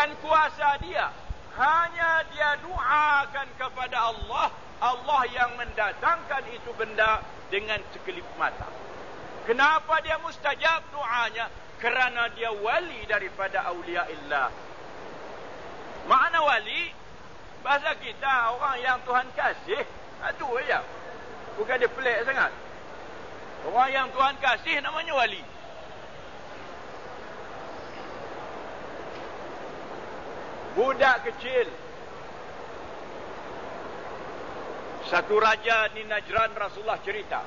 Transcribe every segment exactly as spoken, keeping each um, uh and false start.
bukan kuasa dia. Hanya dia doakan kepada Allah, Allah yang mendatangkan itu benda dengan sekelip mata. Kenapa dia mustajab doanya? Kerana dia wali daripada awliya illah. Makna wali, bahasa kita orang yang Tuhan kasih, itu aja. Bukan dia pelik sangat. Orang yang Tuhan kasih namanya wali. Budak kecil, satu raja di Najran, Rasulullah cerita,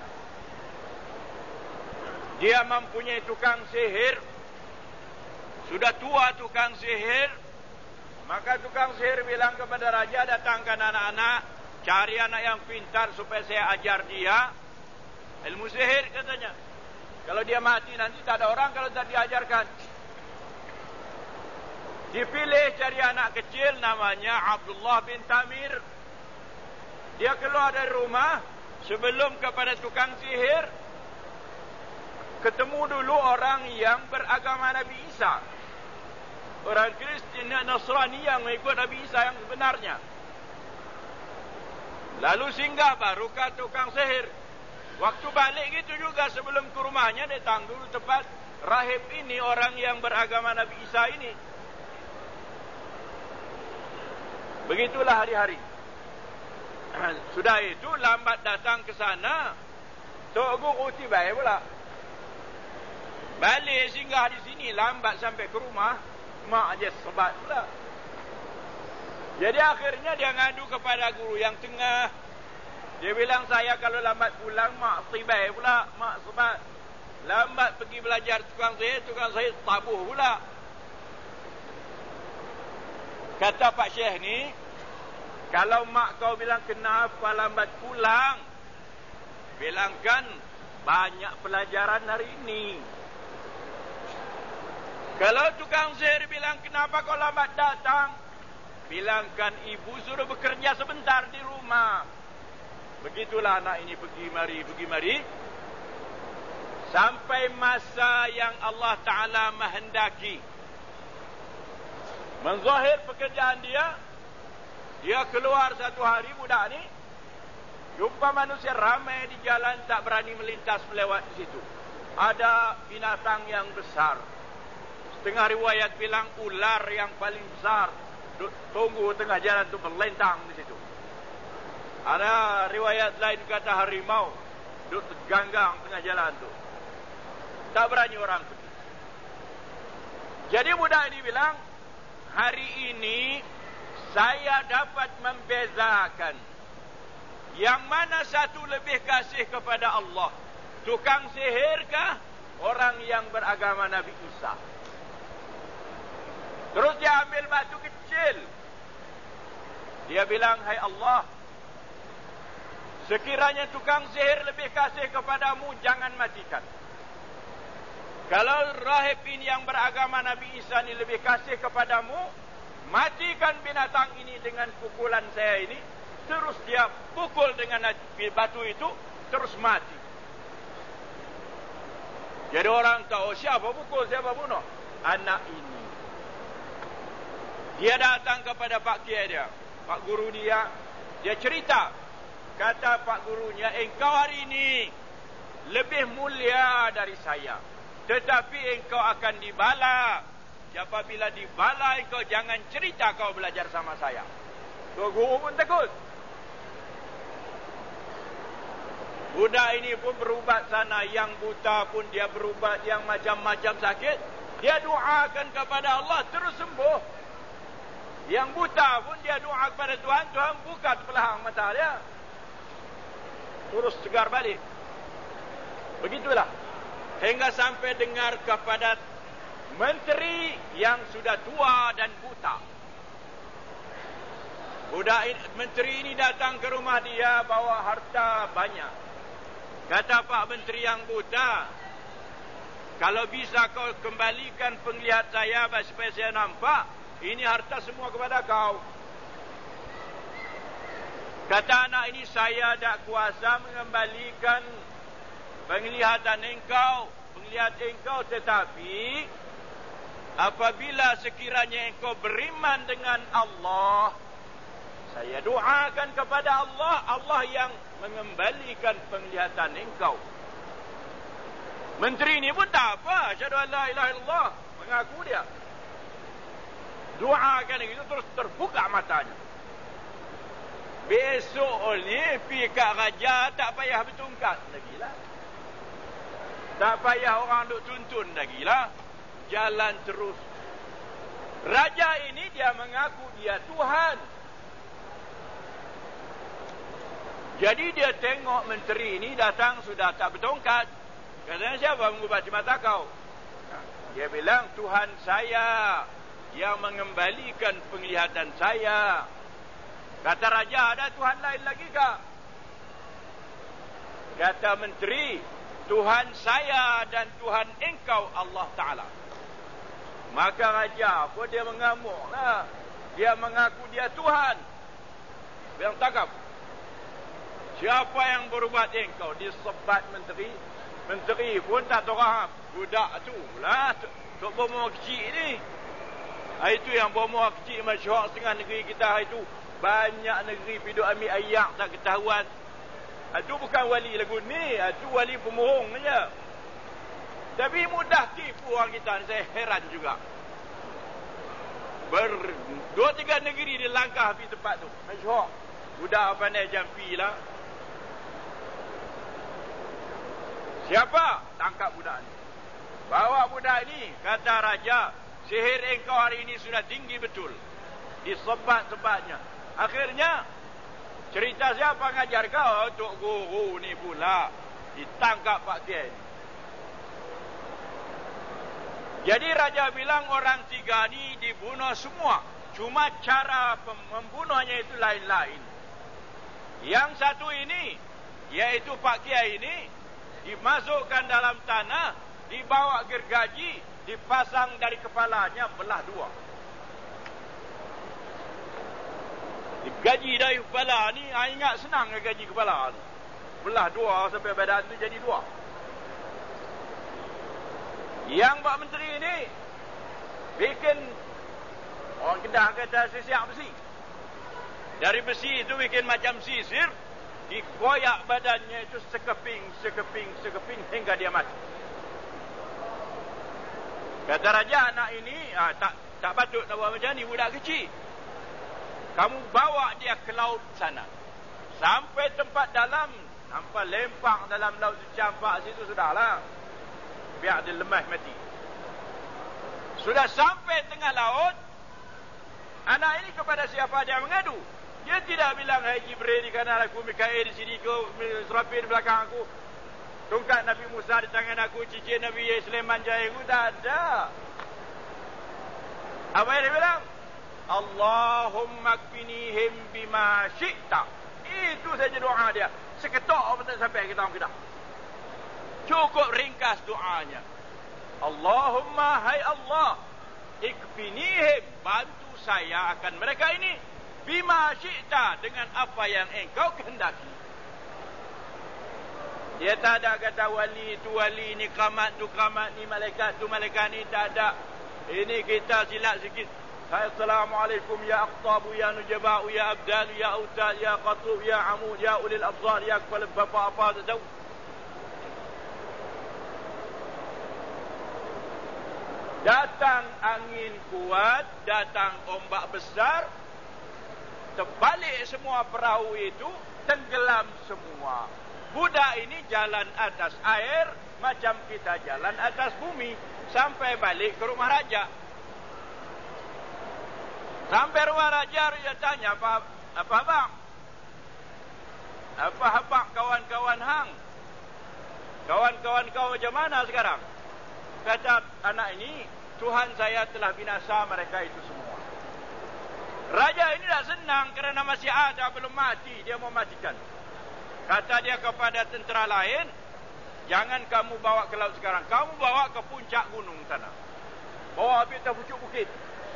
dia mempunyai tukang sihir. Sudah tua tukang sihir. Maka tukang sihir bilang kepada raja, datangkan anak-anak, cari anak yang pintar supaya saya ajar dia ilmu sihir, katanya. Kalau dia mati nanti tak ada orang kalau tak diajarkan. Dipilih cari anak kecil namanya Abdullah bin Tamir. Dia keluar dari rumah sebelum kepada tukang sihir. Ketemu dulu orang yang beragama Nabi Isa. Orang Kristian Nasrani yang mengikut Nabi Isa yang sebenarnya. Lalu singgah baru ke tukang sihir. Waktu balik gitu juga, sebelum ke rumahnya dia tangguh tempat rahib ini, orang yang beragama Nabi Isa ini. Begitulah hari-hari. Sudah itu lambat datang ke sana, Tok Guru tiba pula. Balik singgah di sini, lambat sampai ke rumah, mak aja sebat pula. Jadi akhirnya dia ngadu kepada guru yang tengah. Dia bilang, saya kalau lambat pulang, mak tiba pula, mak sebat. Lambat pergi belajar tukang sihir, tukang sihir tabuh pula. Kata Pak Syekh ni, kalau mak kau bilang kenapa lambat pulang, bilangkan banyak pelajaran hari ini. Kalau tukang sihir bilang kenapa kau lambat datang, bilangkan ibu suruh bekerja sebentar di rumah. Begitulah anak ini pergi mari, pergi mari. Sampai masa yang Allah Ta'ala menghendaki menzahir pekerjaan dia. Dia keluar satu hari, budak ni jumpa manusia ramai di jalan, tak berani melintas melewat di situ. Ada binatang yang besar. Setengah riwayat bilang ular yang paling besar, tunggu tengah jalan tu melentang di situ. Ada riwayat lain kata harimau duduk terganggang tengah jalan tu. Tak berani orang pergi. Jadi budak ini bilang, hari ini saya dapat membezakan yang mana satu lebih kasih kepada Allah, tukang sihirkah, orang yang beragama Nabi Isa. Terus dia ambil batu kecil. Dia bilang, hai Allah, sekiranya tukang sihir lebih kasih kepadamu, jangan matikan. Kalau rahib ini yang beragama Nabi Isa ini lebih kasih kepadamu, matikan binatang ini dengan pukulan saya ini. Terus dia pukul dengan batu itu, terus mati. Jadi orang tahu, siapa pukul, siapa bunuh? Anak ini. Dia datang kepada Pak Kiai dia, Pak Guru dia. Dia cerita. Kata Pak Gurunya, engkau hari ini lebih mulia dari saya, tetapi engkau akan dibala. Apabila dibala, engkau jangan cerita kau belajar sama saya. Tok Guru pun takut. Budak ini pun berubat sana. Yang buta pun dia berubat, yang macam-macam sakit dia doakan kepada Allah, terus sembuh. Yang buta pun dia doa kepada Tuhan, Tuhan buka pelahang mata dia, terus segar balik. Begitulah hingga sampai dengar kepada menteri yang sudah tua dan buta. Budak ini, menteri ini datang ke rumah dia bawa harta banyak. Kata Pak Menteri yang buta, kalau bisa kau kembalikan penglihat saya supaya saya nampak, ini harta semua kepada kau. Kata anak ini, saya tak kuasa mengembalikan penglihatan engkau, penglihatan engkau, tetapi apabila sekiranya engkau beriman dengan Allah, saya doakan kepada Allah, Allah yang mengembalikan penglihatan engkau. Menteri ni pun tak apa, asyhadu an la ilaha illallah, mengaku dia. Doakan itu terus terbuka matanya. Besok ni pergi kat raja tak payah bertungkat lagi lah. Tak payah orang duk tuntun lagi lah. Jalan terus. Raja ini dia mengaku dia Tuhan. Jadi dia tengok menteri ini datang sudah tak bertongkat. Katanya, siapa mengubati mata kau? Dia bilang, Tuhan saya yang mengembalikan penglihatan saya. Kata raja, ada Tuhan lain lagi kah? Kata menteri, Tuhan saya dan Tuhan engkau Allah Ta'ala. Maka raja pun dia mengamuk lah. Dia mengaku dia Tuhan. Bilang takap. Siapa yang berubat engkau? Disebat menteri. Menteri pun tak tahu raham. Budak tu lah. Tok bomoh kecil ni. Itu yang bomoh kecil masyhur setengah negeri kita itu. Banyak negeri piduk ambil ayak tak ketahuan. Itu bukan wali lagu ni. Itu wali pemohong saja. Tapi mudah tipu orang kita. Saya heran juga. Ber dua tiga negeri dia langkah pergi tempat tu. Masyhur. Budak pandai jampi lah. Siapa? Tangkap budak ni. Bawa budak ni. Kata raja, sihir engkau hari ini sudah tinggi betul. Disebat-sebatnya. Akhirnya, cerita siapa ngajar kau? Tok guru ni pula. Ditangkap Pak Kiai. Jadi raja bilang orang tiga ni dibunuh semua. Cuma cara membunuhnya itu lain-lain. Yang satu ini, yaitu Pak Kiai ini, dimasukkan dalam tanah, dibawa gergaji, dipasang dari kepalanya, belah dua. Gaji dari kepala ni, ingat senang ke gaji kepala ni. Belah dua sampai badan tu jadi dua. Yang Pak Menteri ni bikin, orang Kedah kata sisiak besi. Dari besi itu bikin macam sisir, dikoyak badannya itu sekeping, sekeping, sekeping hingga dia mati. Kata raja, anak ini ah, tak tak patut nak buat macam ni, budak kecil. Kamu bawa dia ke laut sana. Sampai tempat dalam, nampak lempak dalam laut campak situ sudahlah. Biar dia lemah mati. Sudah sampai tengah laut, anak ini kepada siapa dia mengadu? Dia tidak bilang, hai Jibril di kanan aku, Mikail di sini, kau Israfil di belakang aku, tongkat Nabi Musa di tangan aku, cincin Nabi Sulaiman jari aku. Tak ada. Apa yang dia bilang? Allahumma kfinihim bima syi'ta. Itu saja doa dia. Seketok apa tak sampai kita orang Kedah. Cukup ringkas doanya. Allahumma, hai Allah, ikfinihim, bantu saya akan mereka ini, bima syi'ta, dengan apa yang engkau kehendaki. Dia tak ada kata wali tu wali ni, keramat tu keramat ni, malaikat tu malaikat ni, tak ada. Ini kita silap sikit. Assalamualaikum ya aqtabu ya nujaba'u ya abdal ya autad ya qatub ya amud ya ulil absar ya kepala bapa apa tak tahu. Datang angin kuat, datang ombak besar, terbalik semua perahu itu, tenggelam semua. Budak ini jalan atas air macam kita jalan atas bumi sampai balik ke rumah raja. Sampai rumah raja, raja tanya, apa apa bang? Apa habak kawan-kawan hang? Kawan-kawan kau macam mana sekarang? Kata anak ini, Tuhan saya telah binasa mereka itu semua. Raja ini dah senang kerana masih ada, belum mati, dia mau matikan. Kata dia kepada tentera lain, jangan kamu bawa ke laut sekarang, kamu bawa ke puncak gunung sana. Bawa habis ke pucuk bukit.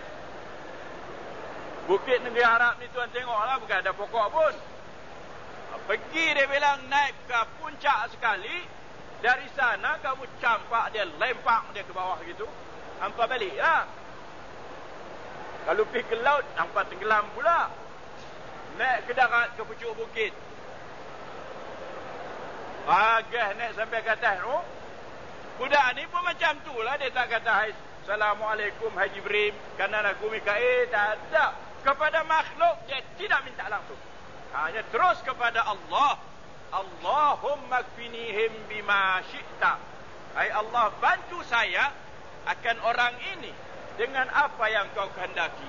Bukit negeri Arab ni tuan tengoklah, bukan ada pokok pun. Pergi dia bilang naik ke puncak sekali. Dari sana kamu campak dia, lempak dia ke bawah gitu. hampa balik lah. Kalau pergi ke laut, hampa tenggelam pula. Naik ke darat, ke pucuk bukit. Agah naik sampai ke atas tu. Budak ni pun macam tu lah. Dia tak kata, hai, Assalamualaikum, Haji Ibrahim, kanan aku Mikael. Tak ada. Kepada makhluk, dia tidak minta langsung. Hanya terus kepada Allah. Allahumma kfinihim bima syi'ta. Hai Allah, bantu saya akan orang ini dengan apa yang kau kehendaki.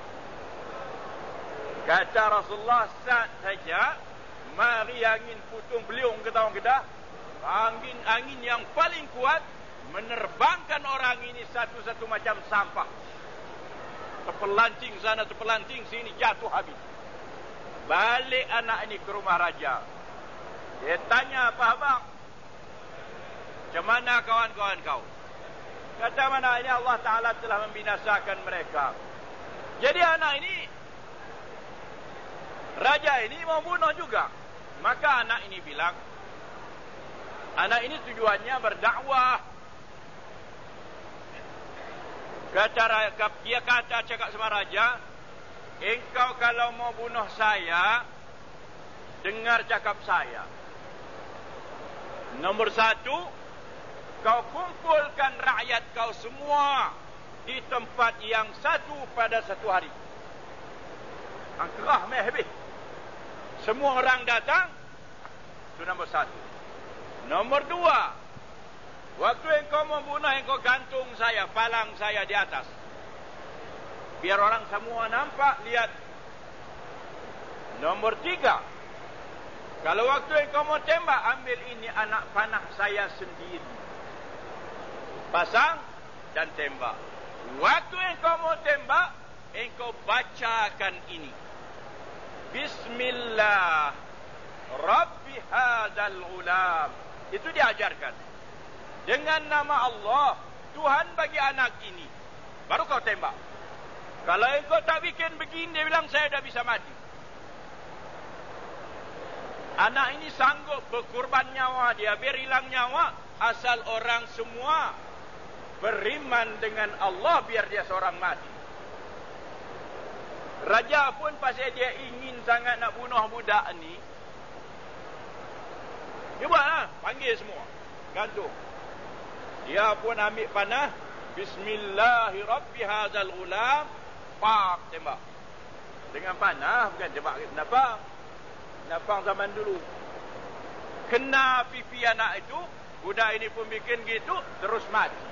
Kata Rasulullah, saat saja mari angin putung beliung ke tahun Kedah, angin angin yang paling kuat menerbangkan orang ini satu-satu macam sampah. Terpelanting sana, terpelanting sini, jatuh habis. Balik anak ini ke rumah raja. Dia tanya, apa abang? Macam mana kawan-kawan kau? Kata, mana ini Allah Ta'ala telah membinasakan mereka. Jadi anak ini, raja ini mau bunuh juga. Maka anak ini bilang, anak ini tujuannya berdakwah. Kata, dia kata cakap sama raja, engkau kalau mau bunuh saya, dengar cakap saya. Nombor satu, kau kumpulkan rakyat kau semua di tempat yang satu pada satu hari. Angkerah meh habis. Semua orang datang. Itu nombor satu. Nombor dua, waktu engkau membunuh, engkau gantung saya, palang saya di atas. Biar orang semua nampak, lihat. Nombor tiga, kalau waktu engkau mau tembak, ambil ini anak panah saya sendiri. Pasang dan tembak. Waktu engkau mau tembak, engkau bacakan ini. Bismillah Rabbi hadzal ghulam. Itu diajarkan. Dengan nama Allah, Tuhan bagi anak ini. Baru kau tembak. Kalau engkau tak bikin begini, dia bilang saya dah bisa mati. Anak ini sanggup berkorban nyawa dia, biar hilang nyawa, asal orang semua beriman dengan Allah, biar dia seorang mati. Raja pun pasal dia ingin sangat nak bunuh budak ni, dia buatlah, panggil semua, gantung. Dia pun ambil panah, Bismillahirrahmanirrahim, pak, tembak. Dengan panah, bukan tembak napang. Napang zaman dulu. Kena pipi anak itu, budak ini pun bikin gitu, terus mati.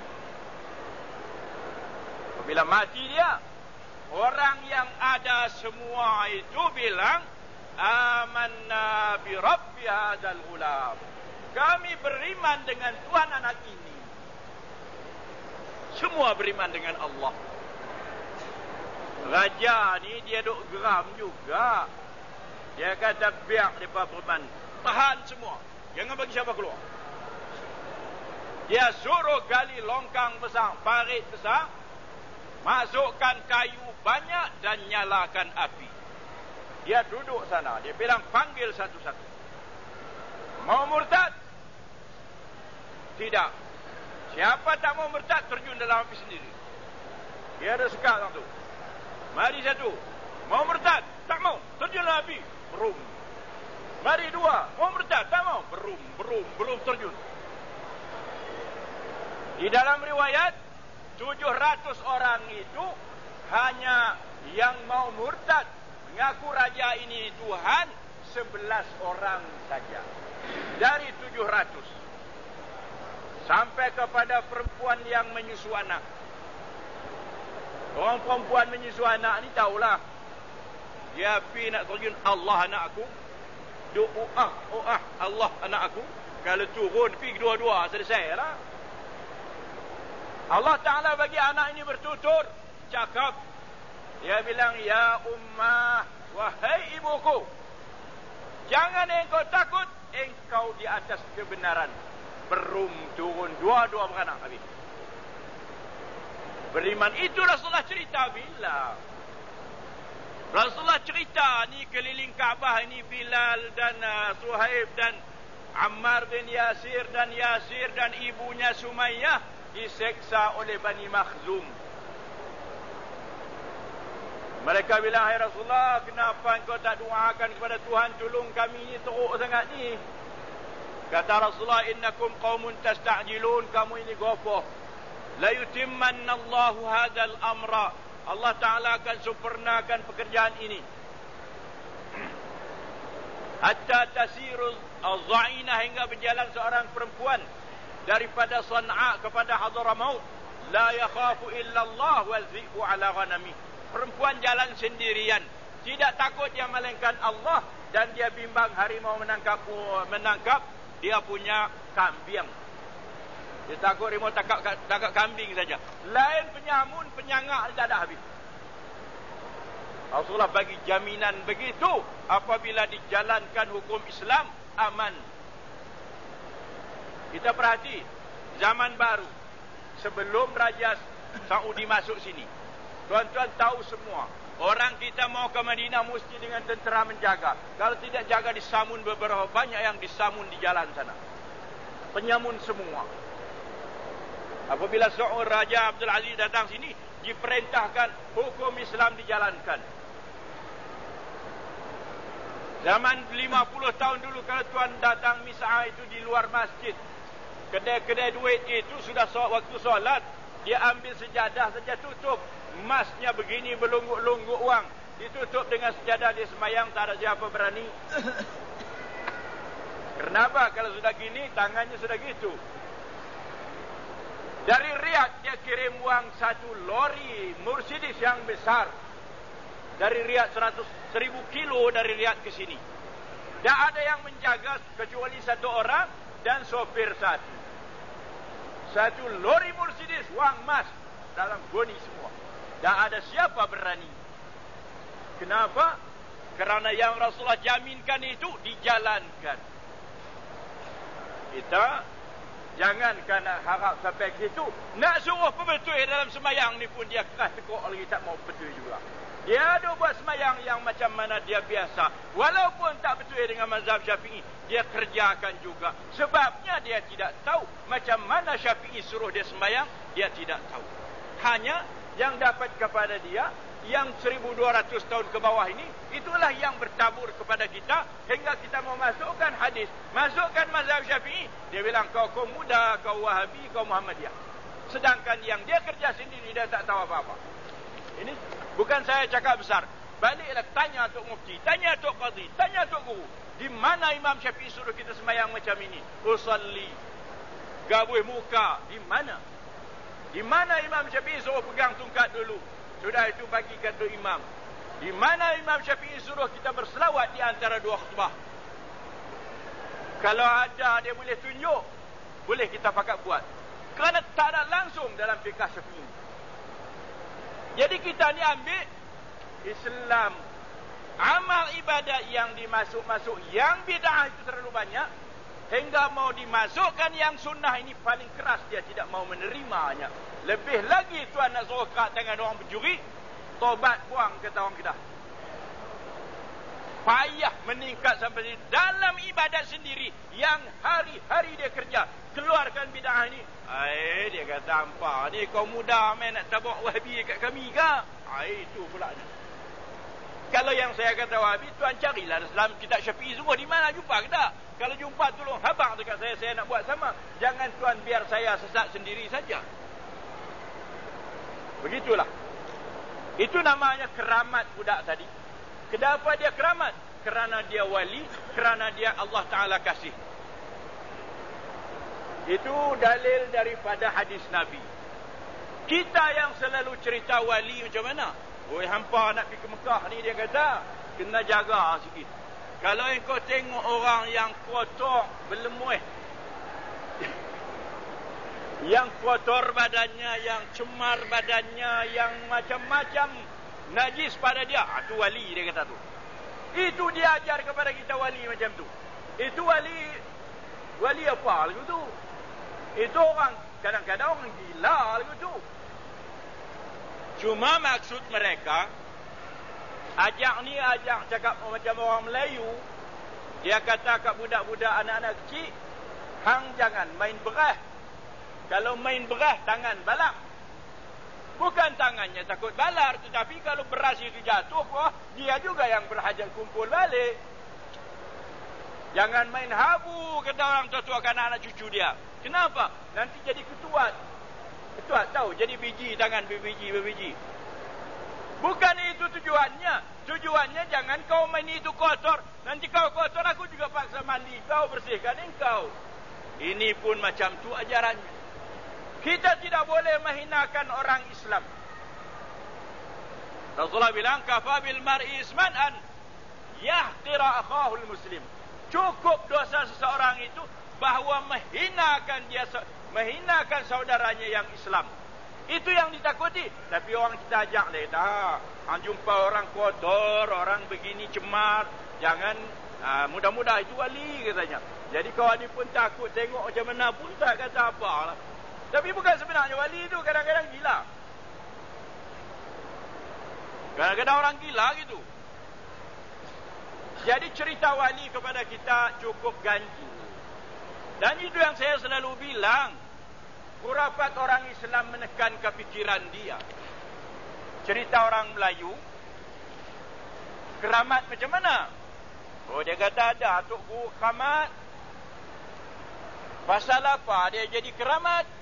Bila mati dia, orang yang ada semua itu bilang, amanna bi rabbi hadzal ghulam. Kami beriman dengan Tuhan anak ini. Semua beriman dengan Allah. Raja ni dia duk geram juga. Dia kata, biar mereka beriman. Tahan semua. Jangan bagi siapa keluar. Dia suruh gali longkang besar, parit besar, masukkan kayu banyak dan nyalakan api. Dia duduk sana. Dia bilang, panggil satu-satu. Mau murtad? Tidak. Siapa tak mau murtad, terjun dalam api sendiri. Dia ada sekat orang tu. Mari satu. Mau murtad? Tak mau. Terjun dalam api. Berum. Mari dua. Mau murtad? Tak mau. Berum, berum, berum, terjun. Di dalam riwayat, tujuh ratus orang itu hanya yang mau murtad, mengaku raja ini Tuhan, sebelas orang saja. Dari tujuh ratus. Sampai kepada perempuan yang menyusu anak. Orang perempuan menyusu anak ni tahulah. Dia pergi nak terjun, Allah anak aku. Doa, doa, Allah anak aku. Kalau turun, pergi dua-dua, selesai lah. Allah Ta'ala bagi anak ini bertutur, cakap. Dia bilang, ya ummah, wahai ibuku, jangan engkau takut, engkau di atas kebenaran. Berum, turun, dua-dua beranak habis. Beriman itu Rasulullah cerita bila Rasulullah cerita ni keliling Kaabah ni, Bilal dan uh, Suhaib dan Ammar bin Yasir dan Yasir dan ibunya Sumayyah diseksa oleh Bani Makhzum. Mereka bilang, hai Rasulullah, kenapa engkau tak doakan kepada Tuhan, tolong kami ni teruk sangat ni. Kata Rasulullah, innakum qaumun tasta'jilun, kamu ini gopoh. La yutimmanna Allahu hadzal amra, Allah Ta'ala akan sempurnakan pekerjaan ini. Hatta tasiru az-za'inah, hingga berjalan seorang perempuan daripada San'a kepada Hadramaut. La yakhafu illa Allah wa dhi'u ala ghanami. Perempuan jalan sendirian, tidak takut dia melainkan Allah, dan dia bimbang harimau menangkap menangkap dia punya kambing. Dia takut harimau tangkap tangkap kambing saja. Lain penyamun, penyangak tak ada habis. Rasulullah bagi jaminan begitu, apabila dijalankan hukum Islam aman. Kita perhati zaman baru sebelum Raja Saudi masuk sini. Tuan-tuan tahu semua, orang kita mau ke Madinah mesti dengan tentera menjaga. Kalau tidak jaga disamun, beberapa banyak yang disamun di jalan sana. Penyamun semua. Apabila seorang Raja Abdul Aziz datang sini, diperintahkan hukum Islam dijalankan. Zaman lima puluh tahun dulu, kalau tuan datang misah itu di luar masjid, kedai-kedai duit itu sudah waktu solat, dia ambil sejadah saja tutup. Emasnya begini berlungguk-lungguk uang, ditutup dengan sejadah, dia semayang, tak ada siapa berani. Kenapa? Kalau sudah gini, tangannya sudah gitu. Dari Riyadh dia kirim uang satu lori Mercedes yang besar. Dari Riyadh seratus seribu kilo dari Riyadh ke sini. Tak ada yang menjaga kecuali satu orang dan sopir satu. Satu lori Mercedes, uang emas dalam goni semua. Tak ada siapa berani. Kenapa? Kerana yang Rasulullah jaminkan itu dijalankan. Kita jangankan nak harap sampai ke situ. Nak suruh pebetul dalam semayang ni pun dia keras tekuk lagi, tak mau betul juga. Dia ada buat semayang yang macam mana dia biasa. Walaupun tak betul dengan mazhab Syafi'i, dia kerjakan juga. Sebabnya dia tidak tahu macam mana Syafi'i suruh dia semayang, dia tidak tahu. Hanya yang dapat kepada dia, yang seribu dua ratus tahun ke bawah ini, itulah yang bertabur kepada kita, hingga kita mau masukkan hadis, masukkan mazhab Syafi'i, dia bilang kau kaum muda, kau Wahabi, kau Muhammadiyah. Sedangkan yang dia kerja sendiri, dia tak tahu apa-apa. Ini bukan saya cakap besar. Baliklah tanya Tok Mufti, tanya Tok Qadhi, tanya Tok Guru, di mana Imam Syafi'i suruh kita sembahyang macam ini? Usalli, gabuh muka, di mana? Di mana Imam Syafi'i suruh pegang tungkat dulu? Sudah itu bagikan tu imam. Di mana Imam Syafi'i suruh kita berselawat di antara dua khutbah? Kalau ada dia boleh tunjuk, boleh kita pakat buat. Kerana tak ada langsung dalam fiqh Syafi'i. Jadi kita ni ambil Islam, amal ibadat yang dimasuk-masuk, yang bid'ah itu terlalu banyak, hingga mau dimasukkan yang sunnah ini paling keras, dia tidak mau menerimanya. Lebih lagi tuan nak suruh kat tangan orang pencuri, tobat buang kata orang Kedah. Payah meningkat sampai sini. Dalam ibadat sendiri yang hari-hari dia kerja, keluarkan bid'ah ini. Ai, dia kata hampa ni kau muda main nak tabak Wahabi kat kami ke? Ai, itu pula ni. Kalau yang saya kata Wahabi, tuan carilah dalam kitab Syafi'i semua, di mana jumpa ke tak? Kalau jumpa tolong habang dekat saya, saya nak buat sama. Jangan tuan biar saya sesat sendiri saja. Begitulah. Itu namanya keramat budak tadi. Kenapa dia keramat? Kerana dia wali, kerana dia Allah Ta'ala kasih. Itu dalil daripada hadis Nabi. Kita yang selalu cerita wali macam mana? Oi, hampa nak pergi ke Mekah ni, dia kata kena jaga sikit. Kalau engkau tengok orang yang kotor, berlemuih, yang kotor badannya, yang cemar badannya, yang macam-macam najis pada dia, ah, tu wali dia kata tu. Itu dia ajar kepada kita wali macam tu. Itu wali, wali apa lagu tu? Itu orang, kadang-kadang orang gila lagu tu. Cuma maksud mereka, ajak ni ajak cakap macam orang Melayu. Dia kata kat budak-budak anak-anak kecil, hang jangan main beras. Kalau main beras, tangan balang. Bukan tangannya takut balar, tetapi kalau beras itu jatuh, wah, dia juga yang berhajat kumpul balik. Jangan main habu, kata orang tua-tua anak-anak cucu dia. Kenapa? Nanti jadi ketuat. Ketuat tahu, jadi biji tangan berbiji berbiji. Bukan itu tujuannya. Tujuannya jangan kau main itu kotor. Nanti kau kotor, aku juga paksa mandi kau, bersihkan engkau. Ini pun macam tu ajarannya. Kita tidak boleh menghinakan orang Islam. Rasulullah bilang, kafa bil mar'i isman an yahtira akhahul muslim. Cukup dosa seseorang itu bahawa menghinakan dia, menghinakan saudaranya yang Islam. Itu yang ditakuti. Tapi orang kita ajak dia, dah, jumpa orang kotor, orang begini cemar, jangan, aa, mudah-mudah itu wali katanya. Jadi kawan ni pun takut, tengok macam mana pun tak kata apa lah. Tapi bukan sebenarnya wali itu kadang-kadang gila. Kadang-kadang orang gila gitu. Jadi cerita wali kepada kita cukup ganjil. Dan itu yang saya selalu bilang, khurafat orang Islam menekan kefikiran dia. Cerita orang Melayu, keramat macam mana? Oh, dia kata ada Tok Guru keramat. Pasal apa dia jadi keramat?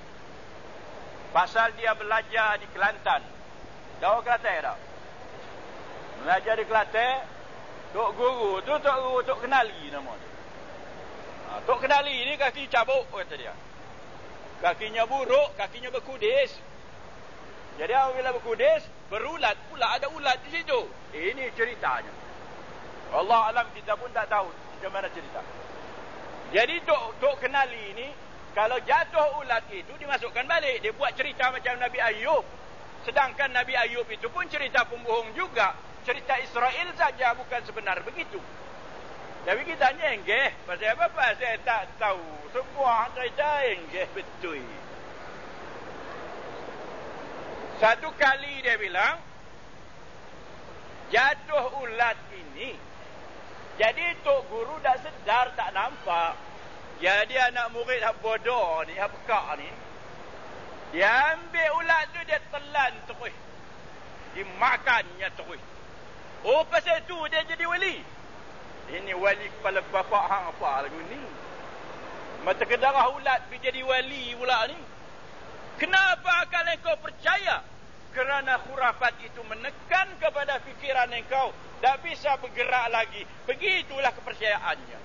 Pasal dia belajar di Kelantan. Tahu Kelantan tak? Belajar di Kelantan, Tok Guru tu, Tok Guru Tok Kenali nama dia. Ha, Tok Kenali ni kaki cabuk, kata dia. Kakinya buruk, kakinya berkudis. Jadi apabila berkudis, berulat pula, ada ulat di situ. Ini ceritanya. Allah alam, kita pun tak tahu macam mana cerita. Jadi Tok, Tok Kenali ni, kalau jatuh ulat itu dimasukkan balik. Dia buat cerita macam Nabi Ayub. Sedangkan Nabi Ayub itu pun cerita pembohong juga. Cerita Israel saja, bukan sebenar begitu. Tapi kita nyenggeh. Pasal apa-apa saya tak tahu. Semua cerita nyenggeh betul. Satu kali dia bilang, jatuh ulat ini. Jadi Tok Guru dah sedar, tak nampak. Jadi anak murid yang bodoh ni, yang pekak ni, dia ambil ulat tu, dia telan terus. Dimakannya terus. Oh, pasal tu dia jadi wali. Ini wali kepala bapak hang apa lagu ni? Mata kedarah ulat pergi jadi wali pula ni. Kenapa kalian kau percaya? Kerana khurafat itu menekan kepada fikiran engkau. Tak bisa bergerak lagi. Begitulah kepercayaannya.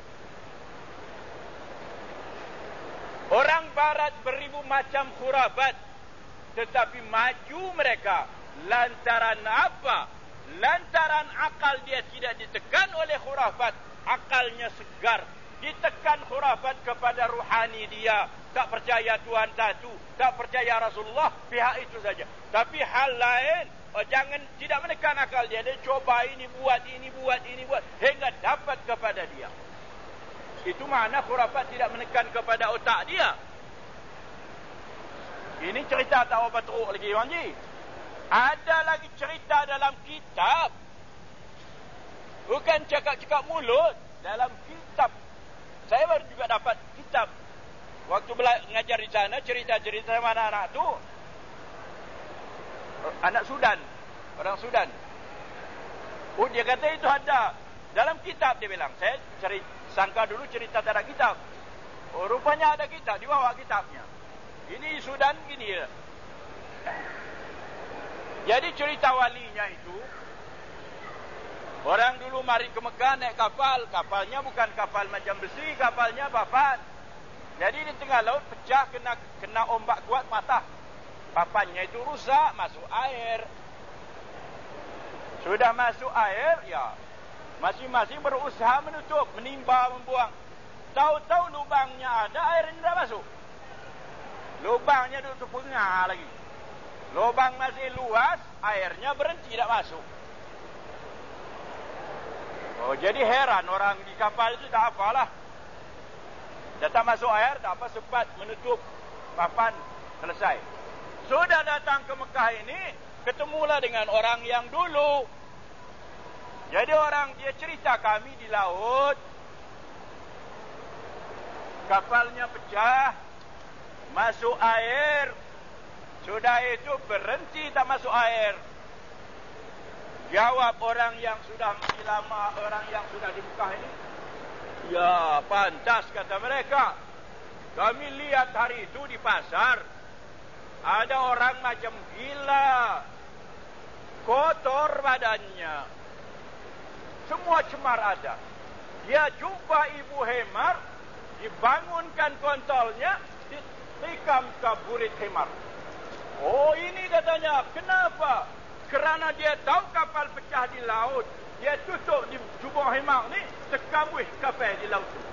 Orang barat beribu macam khurafat, tetapi maju mereka. Lantaran apa? Lantaran akal dia tidak ditekan oleh khurafat. Akalnya segar. Ditekan khurafat kepada ruhani dia. Tak percaya Tuhan satu, tak percaya Rasulullah, pihak itu saja. Tapi hal lain, oh, jangan, tidak menekan akal dia. Dia coba ini buat, ini buat, ini buat, hingga dapat kepada dia. Itu makna khurafat tidak menekan kepada otak dia. Ini cerita tak apa teruk lagi, Wan Ji. Ada lagi cerita dalam kitab. Bukan cakap-cakap mulut. Dalam kitab. Saya baru juga dapat kitab. Waktu belajar di sana, cerita-cerita mana anak tu. Anak Sudan. Orang Sudan. Oh, dia kata itu ada. Dalam kitab dia bilang. Saya cari, sangka dulu cerita tak ada kitab. Oh, rupanya ada kitab. Dia bawa kitabnya. Ini Sudan gini ya. Jadi cerita walinya itu, orang dulu mari ke Mekah naik kapal. Kapalnya bukan kapal macam besi, kapalnya papan. Jadi di tengah laut pecah, kena kena ombak kuat, patah. Papannya itu rusak, masuk air. Sudah masuk air, ya masing-masing berusaha menutup, menimba, membuang. Tahu-tahu lubangnya ada, airnya tidak masuk. Lubangnya duduk pengah lagi. Lubang masih luas, airnya berhenti, tidak masuk. Oh, jadi heran orang di kapal itu, tak apalah. Datang masuk air, tak apa, sempat menutup papan, selesai. Sudah datang ke Mekah ini, ketemulah dengan orang yang dulu. Jadi orang dia cerita, kami di laut, kapalnya pecah, masuk air. Sudah itu berhenti tak masuk air. Jawab orang yang sudah mati lama, orang yang sudah di Mekah ini. Ya, pantas kata mereka. Kami lihat hari itu di pasar. Ada orang macam gila. Kotor badannya. Semua cemar ada. Dia jumpa ibu hemar. Dibangunkan kontolnya. Ditikam ke burit hemar. Oh, ini katanya. Kenapa? Kerana dia tahu kapal pecah di laut. Dia tutup di jubah hemar ni. Tekabuih kapal di laut tu.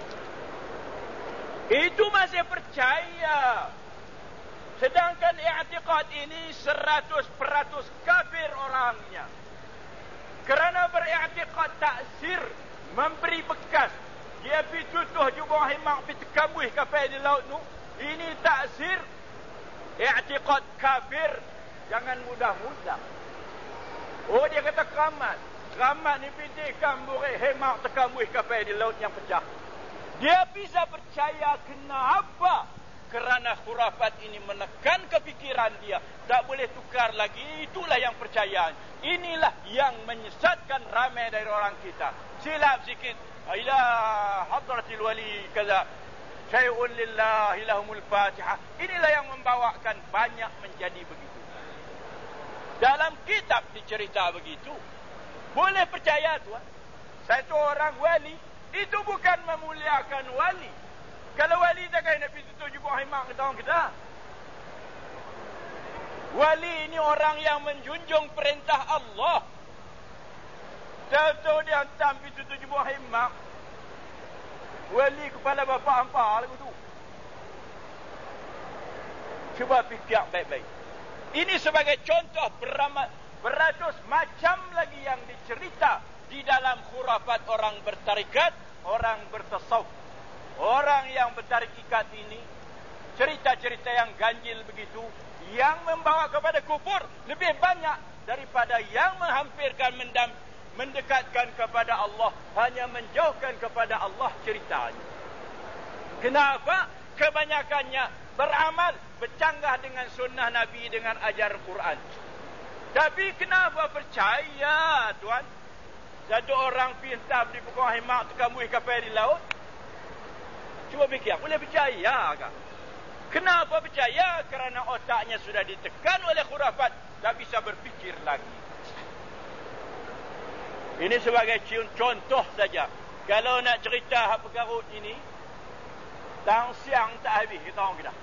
Itu masih percaya. Sedangkan i'tiqad ini seratus peratus kafir orangnya. Kerana beriktikad taksir, memberi bekas. Dia pergi tutuh jubah himang, pergi tekabuih kapal di laut tu. Ini taksir, i'tikad kafir. Jangan mudah-mudah. Oh, dia kata keramat. Keramat ni pergi kambuih himang, tekabuih kapal di laut yang pecah. Dia bisa percaya kenapa? Kerana khurafat ini menekan kepikiran dia. Tak boleh tukar lagi. Itulah yang percayaan. Inilah yang menyesatkan ramai dari orang kita. Silap sikit. Ila hadratil wali kaza. Syai'un lillahi lahumul fatihah. Inilah yang membawakan banyak menjadi begitu. Dalam kitab dicerita begitu. Boleh percaya tuan. Satu orang wali. Itu bukan memuliakan wali. Kalau wali tak kena pergi tutup jubah himang ke tahun kita. Wali ini orang yang menjunjung perintah Allah. Tahu-tahu dia hantar pergi tutup jubah himang. Wali kepala bapa hampa lagu tu. Cuba fikir baik-baik. Ini sebagai contoh beramat, beratus macam lagi yang dicerita di dalam khurafat orang bertarikat, orang bertasawuf. Orang yang bertarikat ini, cerita-cerita yang ganjil begitu, yang membawa kepada kufur lebih banyak daripada yang menghampirkan, mendam, mendekatkan kepada Allah, hanya menjauhkan kepada Allah ceritanya. Kenapa? Kebanyakannya beramal bercanggah dengan sunnah Nabi, dengan ajaran Quran. Tapi kenapa percaya tuan? Satu orang pintar di pukul himak tekamuih kapal di laut. Cuba fikir, boleh percaya ke? Kenapa percaya? Kerana otaknya sudah ditekan oleh khurafat, tak bisa berfikir lagi. Ini sebagai contoh saja. Kalau nak cerita hak perkara ini, tang siang tak habis kita orang kita.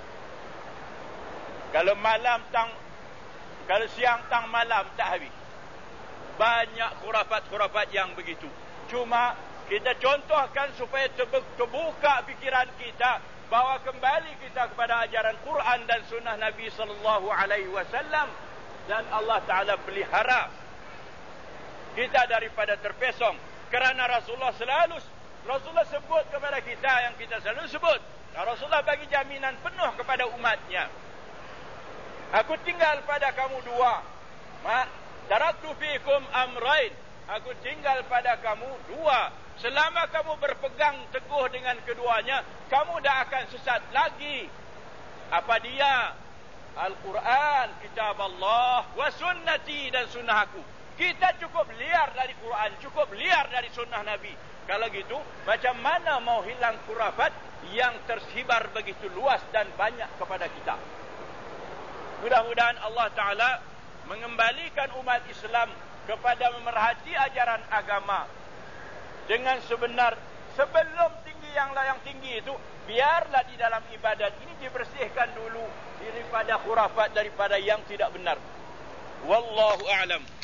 Kalau malam tang, kalau siang tang malam tak habis. Banyak khurafat-khurafat yang begitu. Cuma kita contohkan supaya terbuka fikiran kita, bawa kembali kita kepada ajaran Quran dan sunnah Nabi sallallahu alaihi wasallam, dan Allah Taala pelihara kita daripada terpesong. Kerana Rasulullah selalu Rasulullah sebut kepada kita yang kita selalu sebut. Rasulullah bagi jaminan penuh kepada umatnya. Aku tinggal pada kamu dua. Ma taraktu fiikum amrain. Aku tinggal pada kamu dua. Selama kamu berpegang teguh dengan keduanya, kamu tak akan sesat lagi. Apa dia? Al-Quran, kitab Allah, wa sunnati, dan sunnah aku. Kita cukup liar dari Quran, cukup liar dari sunnah Nabi. Kalau gitu, macam mana mau hilang khurafat yang tersebar begitu luas dan banyak kepada kita? Mudah-mudahan Allah Ta'ala mengembalikan umat Islam kepada memerhati ajaran agama dengan sebenar. Sebelum tinggi yang layang tinggi itu, biarlah di dalam ibadat ini dibersihkan dulu daripada khurafat, daripada yang tidak benar. Wallahu a'lam.